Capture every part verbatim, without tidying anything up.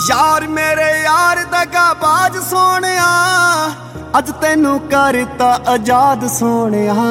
यार मेरे यार दगाबाज सोनिया अज तेनू करता आजाद सोनिया।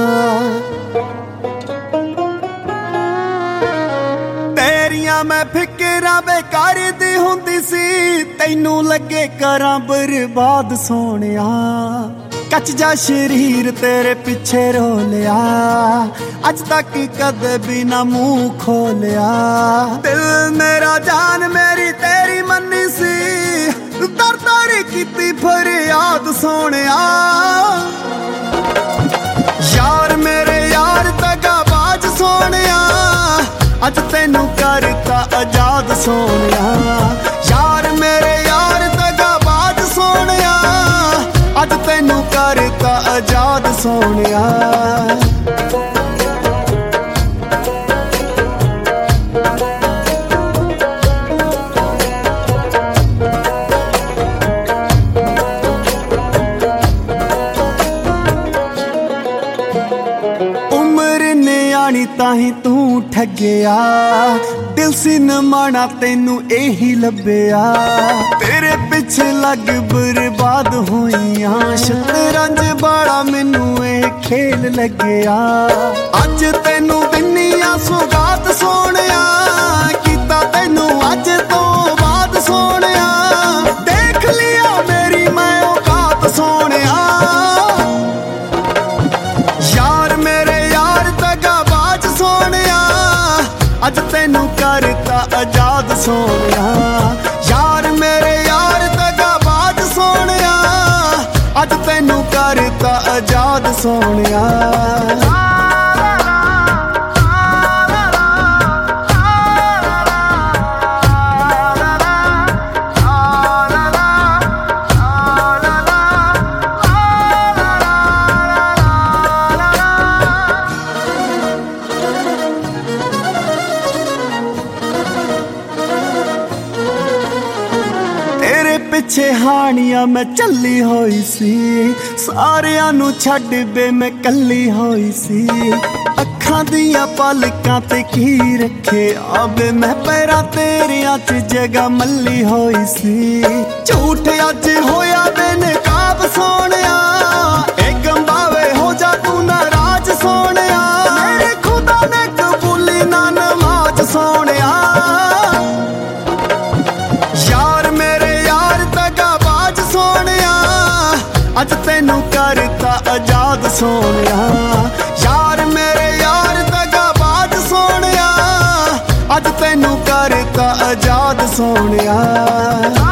तेरिया मैं फिकरा बेकार दी हुंदी सी तैनू लगे करा बर्बाद सोनिया। कच जा शरीर तेरे पिछे रो लिया अज तक कदे भी ना मुंह खोलिया। दिल मेरा जान मेरी तेरी मन्नी सी दर दर कीती फरियाद सोनिया। यार मेरे यार दगाबाज सोनिया अज तेनू करता आजाद सोनिया। यार मेरे यार दगाबाज सोनिया अज तेनू करता आजाद सोनिया। उम्र न्याणी ताही तू ठगया दिल सी न माना तेनू एही लभया। तेरे पिछे लग बर्बाद होइया शतरंज बाड़ा मैनू ए खेल लगया। अज तेनू दिनिया सुगात सोनिया कीता तेनू अज तो बाद सोनिया। देख लिया मेरी मैं औकात सोनिया। यार मेरे यार दगाबाज सोनिया अज तेनू करता आजाद सोनिया। यार मेरे यार दगाबाज सोनिया अज तेनू करता आजाद सोनिया। पिछे हानिया मैं चली होई सी सारिया नू छड्ड बे मैं कली होई सी। अखां दियां पलकां ते की रखे आबे मैं पैरां तेरियां च जगह मल्ली होई सी। झूठ अज होया बेनकाब सोनिया ए गंबावे हो जा तू नाराज सोनिया। मेरे खुदा ने कबूली ना नमाज सोनिया। यार मेरे यार दगाबाज सोनिया अज तेनू करता आजाद सोनिया। यार मेरे यार दगाबाज सोनिया अज तेनू करता आजाद सोनिया।